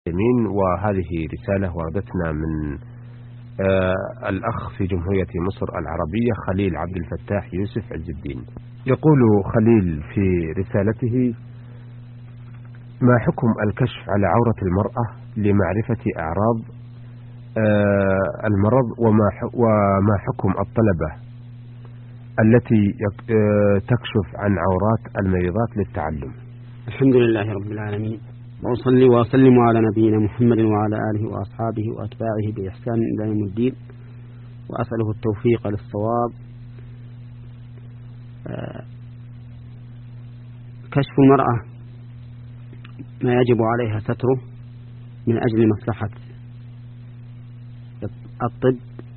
يمين. وهذه رسالة وردتنا من الأخ في جمهورية مصر العربية خليل عبد الفتاح يوسف عز الدين. يقول خليل في رسالته: ما حكم الكشف على عورة المرأة لمعرفة أعراض المرض، وما حكم الطلبة التي تكشف عن عورات المريضات للتعلم؟ الحمد لله رب العالمين، وأصلي وأسلم على نبينا محمد وعلى آله وأصحابه وأتباعه بإحسان إلى يوم الدين، وأسأله التوفيق للصواب. كشف المرأة ما يجب عليها ستره من أجل مصلحة الطب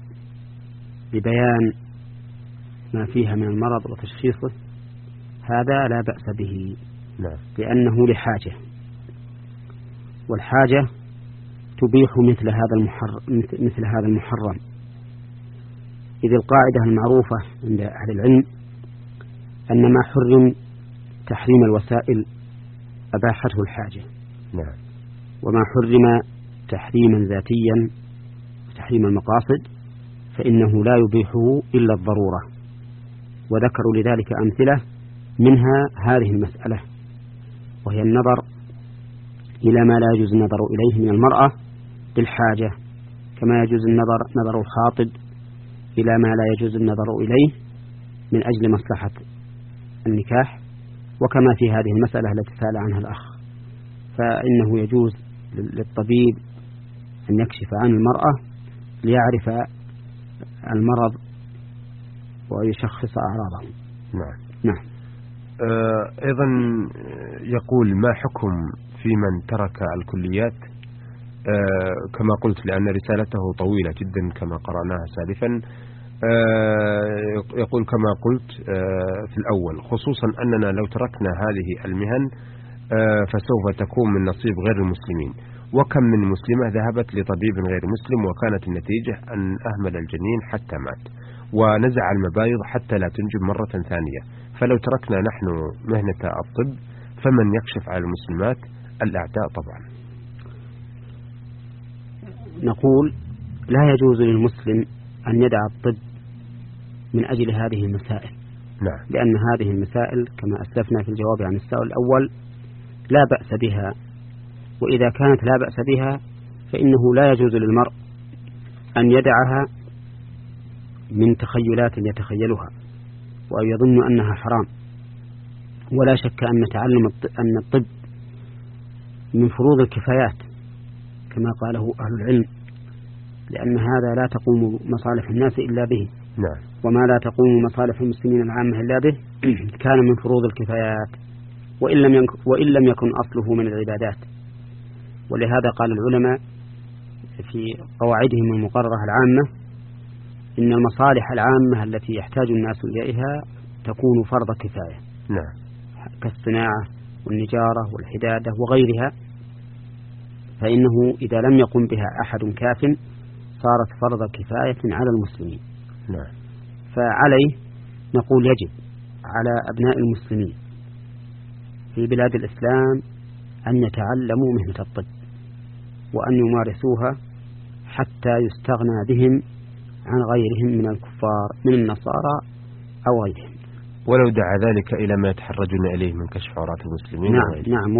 ببيان ما فيها من المرض وتشخيصه، هذا لا بأس به، لأنه لحاجة، والحاجة تبيح مثل هذا المحرم، إذ القاعدة المعروفة عند أهل العلم أن ما حرم تحريم الوسائل أباحته الحاجة، وما حرم تحريما ذاتيا وتحريم المقاصد فإنه لا يبيحه إلا الضرورة. وذكروا لذلك أمثلة، منها هذه المسألة، وهي النظر إلى ما لا يجوز النظر إليه من المرأة للحاجة، كما يجوز نظر الخاطب إلى ما لا يجوز النظر إليه من أجل مصلحة النكاح، وكما في هذه المسألة التي سأل عنها الأخ، فإنه يجوز للطبيب أن يكشف عن المرأة ليعرف المرض ويشخص أعراضه. نعم. أيضا يقول: ما حكم في من ترك الكليات؟ كما قلت، لأن رسالته طويلة جدا كما قرأناها سالفا. يقول كما قلت في الأول، خصوصا أننا لو تركنا هذه المهن فسوف تكون من نصيب غير المسلمين، وكم من مسلمة ذهبت لطبيب غير مسلم وكانت النتيجة أن أهمل الجنين حتى مات، ونزع المبايض حتى لا تنجب مرة ثانية. فلو تركنا نحن مهنة الطب فمن يكشف على المسلمات؟ الأعداء طبعا. نقول: لا يجوز للمسلم أن يدع الطب من أجل هذه المسائل، لأن هذه المسائل كما أسلفنا في الجواب عن السؤال الأول لا بأس بها، وإذا كانت لا بأس بها فإنه لا يجوز للمرء أن يدعها من تخيلات يتخيلها وأن يظن أنها حرام. ولا شك أن تعلم أن الطب من فروض الكفايات كما قاله أهل العلم، لأن هذا لا تقوم مصالح الناس إلا به، وما لا تقوم مصالح المسلمين العامة إلا به كان من فروض الكفايات، وإن لم يكن أصله من العبادات. ولهذا قال العلماء في قواعدهم المقررة العامة: إن المصالح العامة التي يحتاج الناس إليها تكون فرض كفاية، كالصناعة والنجارة والحدادة وغيرها، فإنه إذا لم يقم بها أحد كاف صارت فرض كفاية على المسلمين. فعليه نقول: يجب على أبناء المسلمين في بلاد الإسلام أن يتعلموا مهنة الطب وأن يمارسوها حتى يستغنى بهم عن غيرهم من الكفار من النصارى أو غيرهم، ولو دعا ذلك إلى ما يتحرجون إليه من كشف عورات المسلمين. نعم،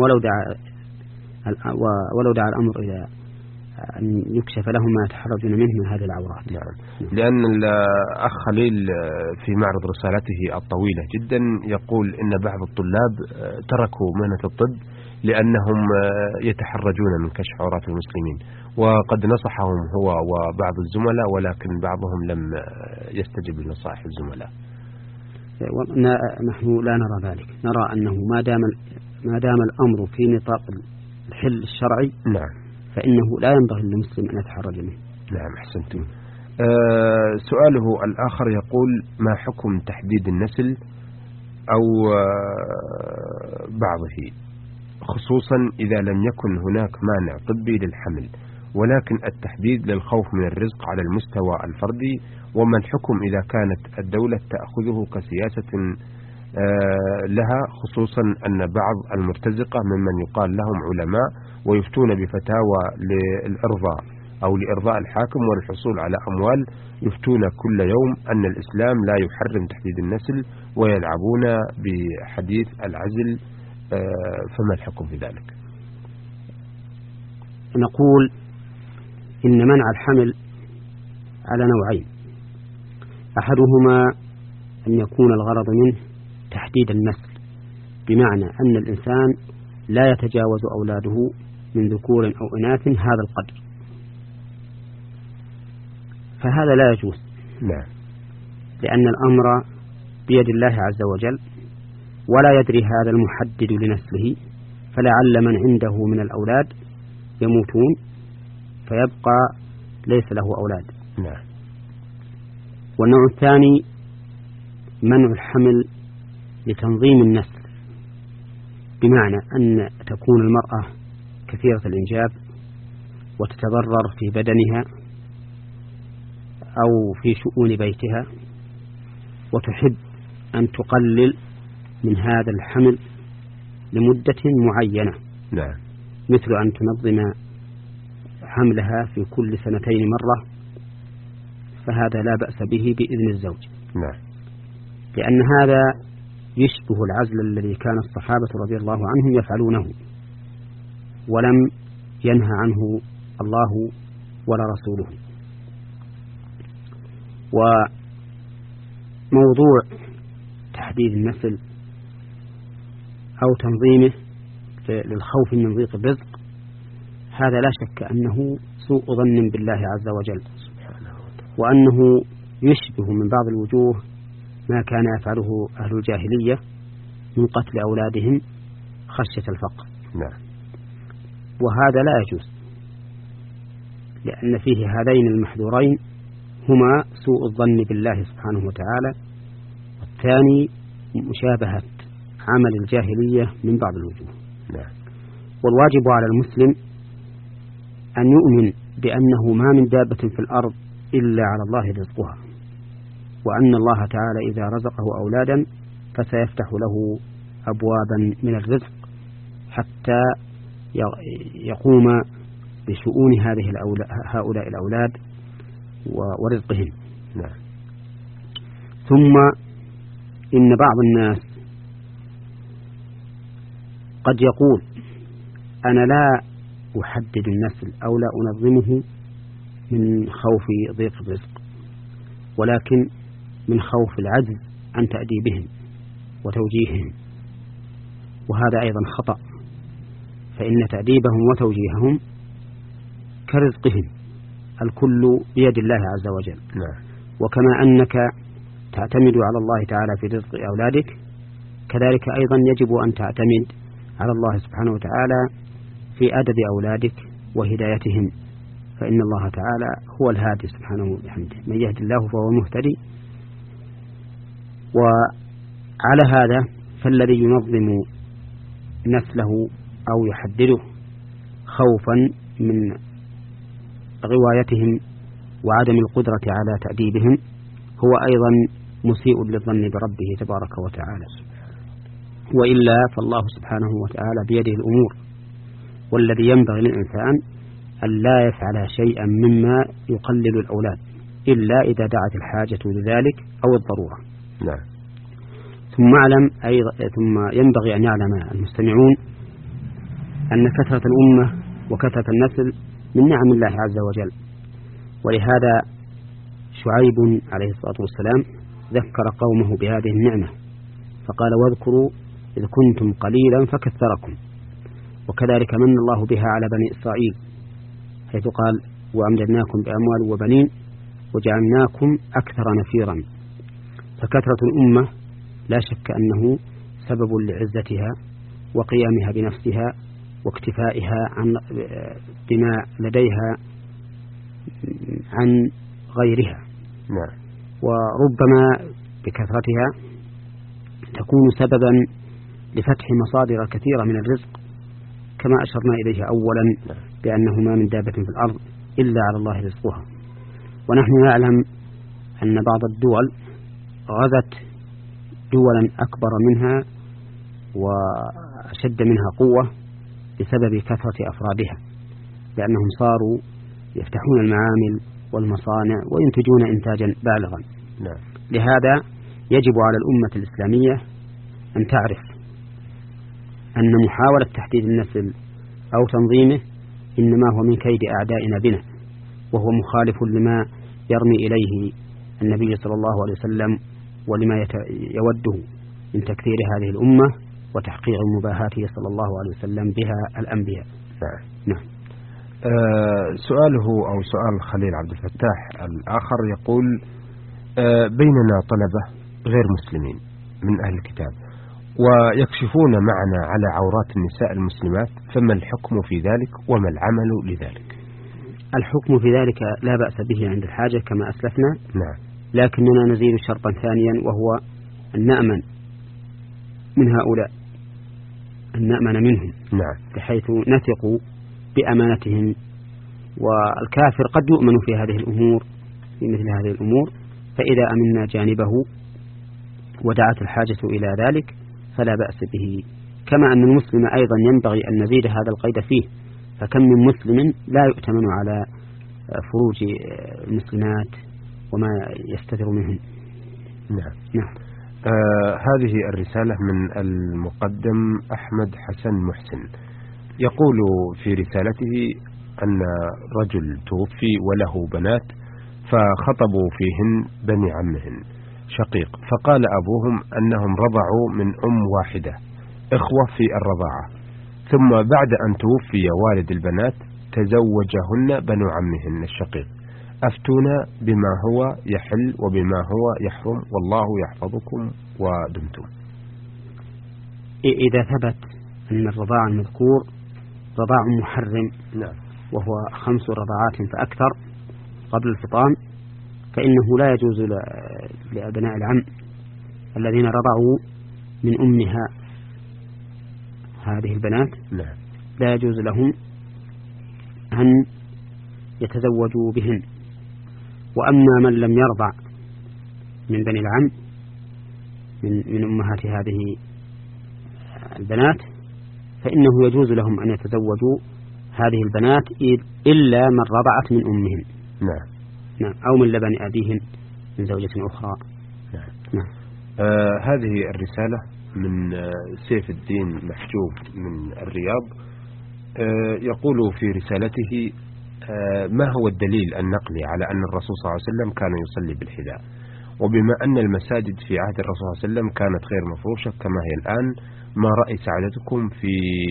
ولو دعا الأمر إلى أن يكشف لهم ما يتحرجون منه من هذه العورات. لأن الأخ خليل في معرض رسالته الطويلة جدا يقول إن بعض الطلاب تركوا مهنة الطب لأنهم يتحرجون من كشف عورات المسلمين، وقد نصحهم هو وبعض الزملاء، ولكن بعضهم لم يستجب لنصائح الزملاء. نحن لا نرى ذلك، نرى أنه ما دام الأمر في نطاق الحل الشرعي فإنه لا ينبغي للمسلم أن يتحرج منه. نعم، أحسنتم. سؤاله الآخر يقول: ما حكم تحديد النسل أو بعضه، خصوصا إذا لم يكن هناك مانع طبي للحمل، ولكن التحديد للخوف من الرزق على المستوى الفردي؟ وما الحكم إذا كانت الدولة تأخذه كسياسة لها، خصوصا أن بعض المرتزقة ممن يقال لهم علماء ويفتون بفتاوى للإرضاء أو لإرضاء الحاكم والحصول على أموال، يفتون كل يوم أن الإسلام لا يحرم تحديد النسل ويلعبون بحديث العزل. فما الحكم في ذلك؟ نقول إن منع الحمل على نوعين: أحدهما أن يكون الغرض منه تحديد النسل، بمعنى أن الإنسان لا يتجاوز أولاده من ذكور أو إناث هذا القدر، فهذا لا يجوز. نعم. لأن الأمر بيد الله عز وجل، ولا يدري هذا المحدد لنسله، فلعل من عنده من الأولاد يموتون فيبقى ليس له أولاد. نعم. والنوع الثاني منع الحمل لتنظيم النسل، بمعنى أن تكون المرأة كثيرة الإنجاب وتتضرر في بدنها أو في شؤون بيتها، وتحب أن تقلل من هذا الحمل لمدة معينة. نعم. مثل أن تنظم حملها في كل 2 مرة، فهذا لا بأس به بإذن الزوج. نعم. لأن هذا يشبه العزل الذي كان الصحابة رضي الله عنهم يفعلونه، ولم ينهى عنه الله ولا رسوله. وموضوع تحديد النسل أو تنظيمه للخوف من ضيق الرزق، هذا لا شك أنه سوء ظن بالله عز وجل، وأنه يشبه من بعض الوجوه ما كان يفعله أهل الجاهلية من قتل أولادهم خشية الفقر. نعم. وهذا لا يجوز، لأن فيه هذين المحذورين هما سوء الظن بالله سبحانه وتعالى، والثاني مشابهة عمل الجاهلية من بعض الوجوه. نعم. والواجب على المسلم أن يؤمن بأنه ما من دابة في الأرض إلا على الله رزقها، وأن الله تعالى إذا رزقه أولادا فسيفتح له أبوابا من الرزق حتى يقوم بشؤون هؤلاء الأولاد ورزقهم. نعم. ثم إن بعض الناس قد يقول: أنا لا أحدد النسل أو لا أنظمه من خوف ضيق الرزق، ولكن من خوف العجز عن تأديبهم وتوجيههم، وهذا أيضا خطأ، فإن تأديبهم وتوجيههم كرزقهم، الكل بيد الله عز وجل. نعم. وكما أنك تعتمد على الله تعالى في رزق أولادك، كذلك أيضا يجب أن تعتمد على الله سبحانه وتعالى في أدب أولادك وهدايتهم، فإن الله تعالى هو الهادي سبحانه وبحمده، من يهدي الله فهو المهتدي. وعلى هذا فالذي ينظم نسله أو يحدده خوفا من غوايتهم وعدم القدرة على تأديبهم هو أيضا مسيء للظن بربه تبارك وتعالى، وإلا فالله سبحانه وتعالى بيده الأمور، والذي ينبغي للإنسان أن لا يفعل شيئا مما يقلل الأولاد إلا إذا دعت الحاجة لذلك أو الضرورة. نعم. ثم ينبغي أن يعلم المستمعون أن كثرة الأمة وكثرة النسل من نعم الله عز وجل، ولهذا شعيب عليه الصلاة والسلام ذكر قومه بهذه النعمة فقال: واذكروا إذ كنتم قليلا فكثركم. وكذلك من الله بها على بني إسرائيل، حيث قال: وأمددناكم بأموال وبنين وجعلناكم أكثر نفيرا. فكثرة الأمة لا شك أنه سبب لعزتها وقيامها بنفسها واكتفائها بما لديها عن غيرها. نعم. وربما بكثرتها تكون سببا لفتح مصادر كثيرة من الرزق، كما أشرنا إليه أولا بأنه ما من دابة في الأرض إلا على الله رزقها. ونحن نعلم أن بعض الدول غزت دولا أكبر منها وأشد منها قوة بسبب كثرة أفرادها، لأنهم صاروا يفتحون المعامل والمصانع وينتجون إنتاجا بالغا. لهذا يجب على الأمة الإسلامية أن تعرف أن محاولة تحديد النسل أو تنظيمه إنما هو من كيد أعدائنا بنا، وهو مخالف لما يرمي إليه النبي صلى الله عليه وسلم ولما يوده من تكثير هذه الأمة وتحقيق مباهاته صلى الله عليه وسلم بها الأنبياء. نعم. سؤاله أو سؤال خليل عبد الفتاح الآخر يقول: بيننا طلبة غير مسلمين من أهل الكتاب ويكشفون معنا على عورات النساء المسلمات، فما الحكم في ذلك وما العمل لذلك؟ الحكم في ذلك لا بأس به عند الحاجة كما أسلفنا. نعم. لكننا نزيد شرطا ثانيا، وهو أن نأمن من هؤلاء، أن نأمن منهم. نعم. بحيث نثق بأمانتهم، والكافر قد يؤمن في هذه الأمور، في مثل هذه الأمور، فإذا أمنا جانبه ودعت الحاجة إلى ذلك فلا بأس به. كما أن المسلم أيضا ينبغي أن نزيد هذا القيد فيه، فكم من مسلم لا يؤتمن على فروج المسلمات وما يستتر منهم. نعم. هذه الرسالة من المقدم أحمد حسن محسن، يقول في رسالته أن رجل توفي وله بنات فخطبوا فيهن بني عمهن شقيق، فقال أبوهم أنهم رضعوا من أم واحدة إخوة في الرضاعة، ثم بعد أن توفي والد البنات تزوجهن بنو عمهن الشقيق، أفتونا بما هو يحل وبما هو يحرم، والله يحفظكم ودمتم. إذا ثبت أن الرضاع المذكور رضاع محرم، نعم، وهو 5 رضاعات فأكثر قبل الفطام، فإنه لا يجوز لأبناء العم الذين رضعوا من أمها هذه البنات، نعم، لا يجوز لهم أن يتزوجوا بهن. وأما من لم يرضع من بني العم من أمهات هذه البنات فإنه يجوز لهم أن يتزوجوا هذه البنات إلا من رضعت من أمهن. نعم. أو من لبن أبيهن من زوجة أخرى. نعم. هذه الرسالة من سيف الدين محجوب من الرياض، يقول في رسالته: ما هو الدليل النقلي على أن الرسول صلى الله عليه وسلم كان يصلي بالحذاء؟ وبما أن المساجد في عهد الرسول صلى الله عليه وسلم كانت غير مفروشة كما هي الآن، ما رأي سعادتكم في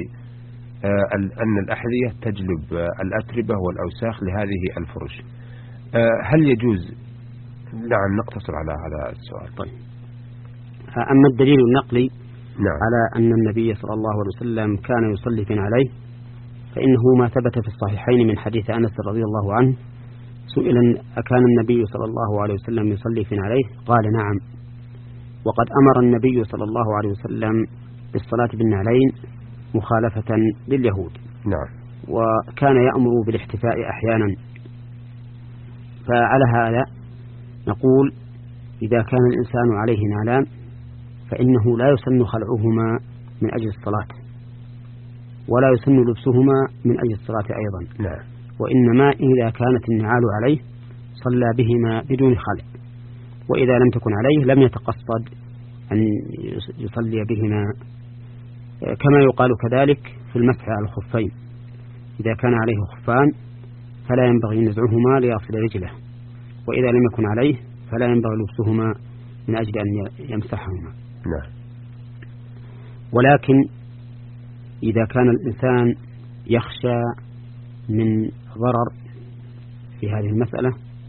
أن الأحذية تجلب الأتربة والأوساخ لهذه الفرش؟ هل يجوز؟ نعم، نقتصر على هذا السؤال. طيب، أما الدليل النقلي نعم على أن النبي صلى الله عليه وسلم كان يصلي في عليه، فإنه ما ثبت في الصحيحين من حديث أنس رضي الله عنه، سئل أكان النبي صلى الله عليه وسلم يصلي في عليه؟ قال نعم، وقد أمر النبي صلى الله عليه وسلم بالصلاة بالنعلين مخالفة لليهود. نعم. وكان يأمر بالاحتفاء أحيانا. فعلى هذا نقول: إذا كان الإنسان عليه نعلان فإنه لا يسن خلعهما من أجل الصلاة، ولا يسن لبسهما من أجل الصلاة أيضا. نعم. وإنما إذا كانت النعال عليه صلى بهما بدون خلع، وإذا لم تكن عليه لم يتقصد أن يصلي بهما. كما يقال كذلك في المسح على الخفين، إذا كان عليه خفان فلا ينبغي نزعهما ليغسل رجله، وإذا لم يكن عليه فلا ينبغي لبسهما من أجل أن يمسحهما. نعم. ولكن إذا كان الإنسان يخشى من ضرر في هذه المسألة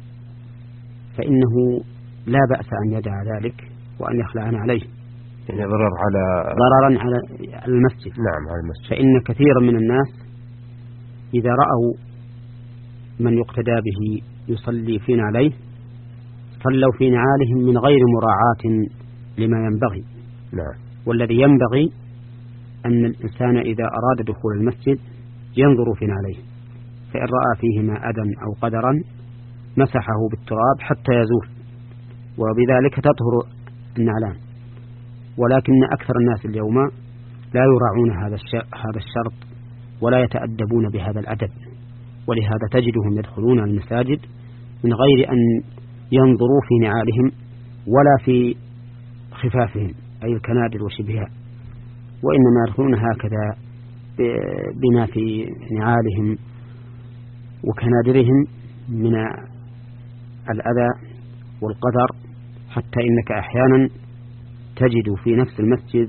فإنه لا بأس أن يدع ذلك وأن يخلعن عليه، يعني ضررا على المسجد. نعم، على المسجد. فإن كثيرا من الناس إذا رأوا من يقتدى به يصلي في نعليه صلوا في نعالهم من غير مراعاة لما ينبغي. نعم. والذي ينبغي أن الإنسان إذا أراد دخول المسجد ينظر في نعليه، فإن رأى فيهما أذى أو قدرا مسحه بالتراب حتى يزول، وبذلك تطهر النعلان. ولكن أكثر الناس اليوم لا يراعون هذا الشرط ولا يتأدبون بهذا الأدب، ولهذا تجدهم يدخلون المساجد من غير أن ينظروا في نعالهم ولا في خفافهم أي الكنادر وشبهها، وإنما يدخلون هكذا بما في نعالهم وكنادرهم من الأذى والقدر، حتى إنك أحيانا تجد في نفس المسجد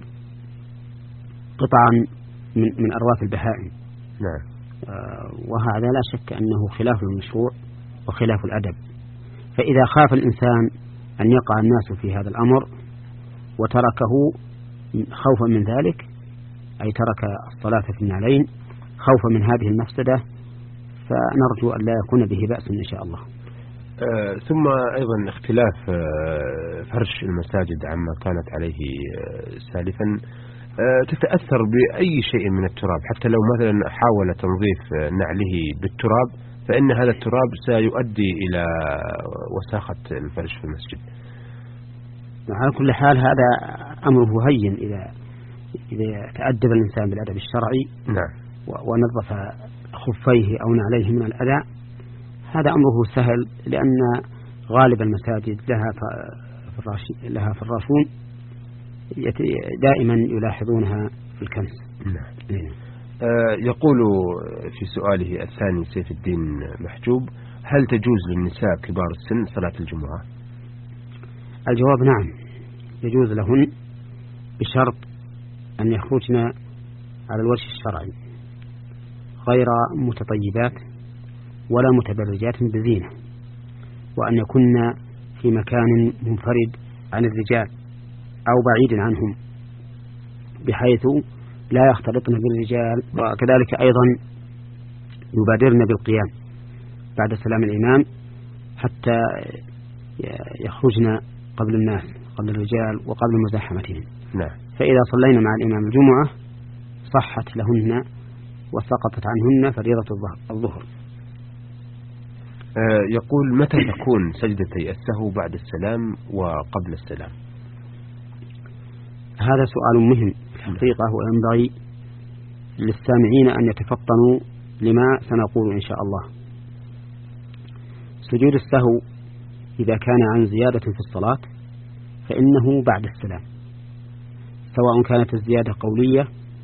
قطعا من أرواث البهائم. نعم. وهذا لا شك أنه خلاف المشروع وخلاف الأدب. فإذا خاف الإنسان أن يقع الناس في هذا الأمر وتركه خوفا من ذلك، أي ترك الصلاة في النعلين خوفا من هذه المفسدة، فنرجو أن لا يكون به بأس إن شاء الله. ثم أيضا اختلاف فرش المساجد عما كانت عليه سالفا تتأثر بأي شيء من التراب، حتى لو مثلا حاول تنظيف نعله بالتراب فإن هذا التراب سيؤدي إلى وساخة الفرش في المسجد. على كل حال هذا أمره هين إذا تأدب الإنسان بالأدب الشرعي. نعم. ونظف خفيه أو نعليه من الأذى، هذا أمره سهل، لأن غالب المساجد لها فراشون دائما يلاحظونها في الكنس. نعم. يقول في سؤاله الثاني سيف الدين محجوب: هل تجوز للنساء كبار السن صلاة الجمعة؟ الجواب نعم، يجوز لهن بشرط أن يخرجن على الوجه الشرعي غير متطيبات ولا متبرجات بزينة، وأن يكن في مكان منفرد عن الرجال أو بعيد عنهم بحيث لا يختلطن بالرجال، وكذلك أيضا يبادرن بالقيام بعد سلام الإمام حتى يخرجن قبل الناس، قبل الرجال وقبل مزاحمتهم. نعم. فإذا صلينا مع الإمام الجمعة صحت لهن وسقطت عنهن فريضة الظهر. يقول: متى تكون سجدتي السهو بعد السلام وقبل السلام؟ هذا سؤال مهم حقيقة، وينبغي للسامعين أن يتفطنوا لما سنقول إن شاء الله. سجود السهو إذا كان عن زيادة في الصلاة فإنه بعد السلام، سواء كانت الزيادة قولية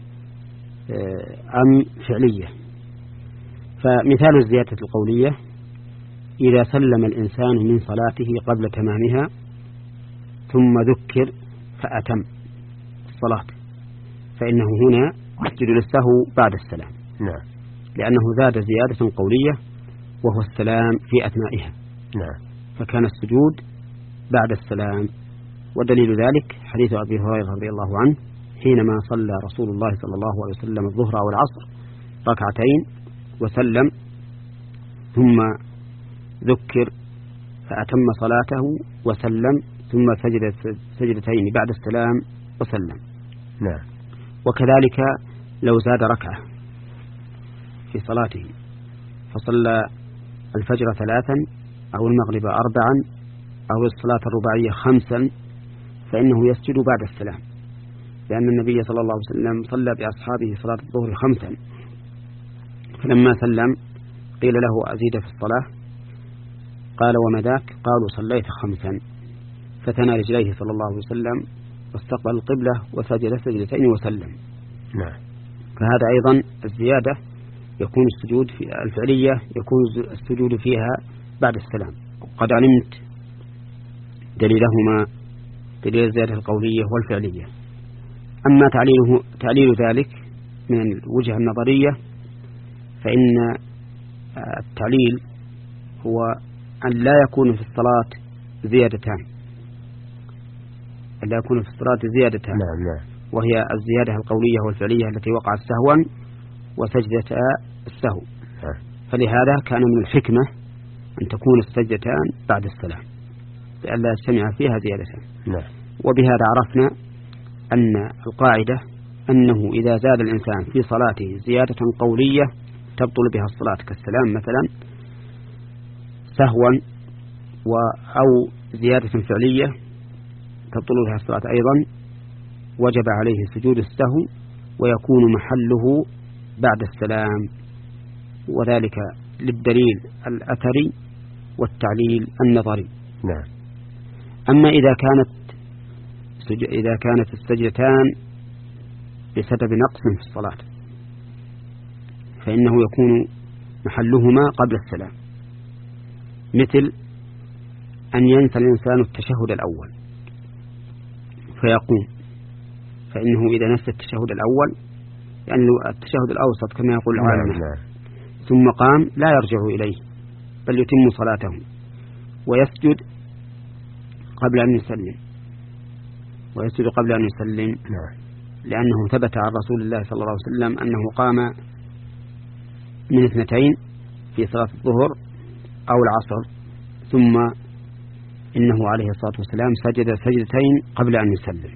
أم فعلية. فمثال الزيادة القولية: إذا سلم الإنسان من صلاته قبل تمامها ثم ذكر فأتم الصلاة فإنه هنا يسجد للسهو بعد السلام. نعم. لأنه زاد زيادة قولية وهو السلام في أثنائها. نعم. فكان السجود بعد السلام، ودليل ذلك حديث أبي هريرة رضي الله عنه حينما صلى رسول الله صلى الله عليه وسلم الظهر والعصر ركعتين وسلم ثم ذكر فأتم صلاته وسلم ثم سجد سجدتين بعد السلام وسلم. نعم. وكذلك لو زاد ركعة في صلاته فصلى الفجر 3 أو المغرب 4 أو الصلاة الرباعية 5 فإنه يسجد بعد السلام، لأن النبي صلى الله عليه وسلم صلى بأصحابه صلاة الظهر 5، فلما سلم قيل له: أزيد في الصلاة؟ قال: وما ذاك؟ قالوا: صليت 5. فتنى رجليه صلى الله عليه وسلم واستقبل القبلة وسجد سجدتين وسلم. نعم. فهذا أيضا الزيادة يكون السجود في الفعلية يكون السجود فيها بعد السلام. قد علمت دليلهما، دليل الزيادة القولية والفعلية. أما تعليل ذلك من الوجهة النظرية فإن التعليل هو أن لا يكون في الصلاة زيادتان، لا يكون في الصلاة زيادتان. نعم. وهي الزيادة القولية والفعلية التي وقعت سهوا وسجدة السهو. فلهذا كان من الحكمة أن تكون السجدتان بعد السلام لئلا يجتمع فيها زيادتان. نعم. وبهذا عرفنا أن القاعدة أنه إذا زاد الإنسان في صلاته زيادة قولية تبطل بها الصلاة كالسلام مثلا سهوا أو زيادة فعلية تبطل بها الصلاة أيضا وجب عليه سجود السهو ويكون محله بعد السلام، وذلك للدليل الأثري والتعليل النظري. نعم. أما إذا كانت السجدتان بسبب نقص في الصلاة فإنه يكون محلهما قبل السلام، مثل أن ينسى الإنسان التشهد الأول فيقوم، فإنه إذا نسى التشهد الأول يعني التشهد الأوسط كما يقول العالم ثم قام لا يرجع إليه بل يتم صلاته ويسجد قبل أن يسلم لأنه ثبت عن رسول الله صلى الله عليه وسلم أنه قام من 2 في صلاة الظهر أو العصر ثم إنه عليه الصلاة والسلام سجد سجدتين قبل أن يسلم.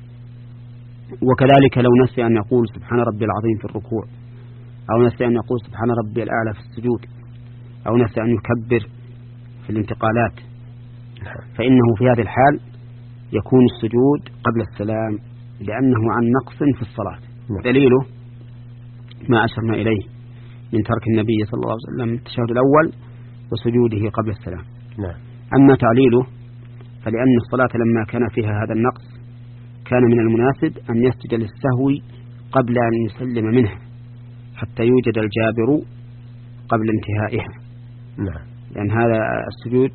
وكذلك لو نسي أن يقول سبحان ربي العظيم في الركوع، أو نسي أن يقول سبحان ربي الأعلى في السجود، أو نسي أن يكبر في الانتقالات، فإنه في هذه الحال يكون السجود قبل السلام لأنه عن نقص في الصلاة. دليله ما أشرنا إليه من ترك النبي صلى الله عليه وسلم التشهد الأول وسجوده قبل السلام. أما تعليله فلأن الصلاة لما كان فيها هذا النقص كان من المناسب أن يسجد للسهو قبل أن يسلم منها حتى يوجد الجابر قبل انتهائها. لأن هذا السجود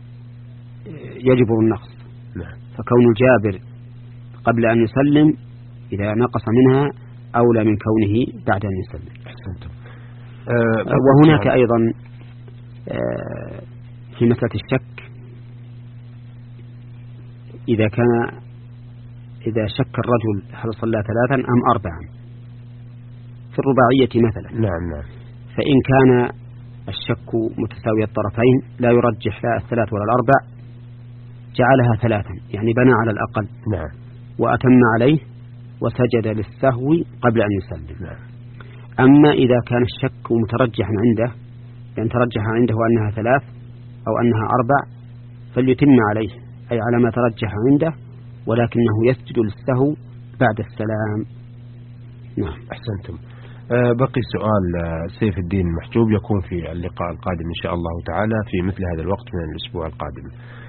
يجبر النقص. فكون الجابر قبل أن يسلم إذا نقص منها أولى من كونه بعد أن يسلم. وهناك أيضا في مسألة الشك إذا شك الرجل هل صلى 3 أم 4 في الرباعية مثلا. فإن كان الشك متساوي الطرفين لا يرجح لا 3 ولا 4 جعلها 3 يعني بنى على الأقل وأتم عليه وسجد للسهو قبل أن يسلم. أما إذا كان الشك مترجحا عنده يعني ترجح عنده أنها 3 أو أنها 4 فليتم عليه أي على ما ترجح عنده ولكنه يسجد للسهو بعد السلام. أحسنتم. بقي سؤال سيف الدين محجوب يكون في اللقاء القادم إن شاء الله تعالى في مثل هذا الوقت من الأسبوع القادم.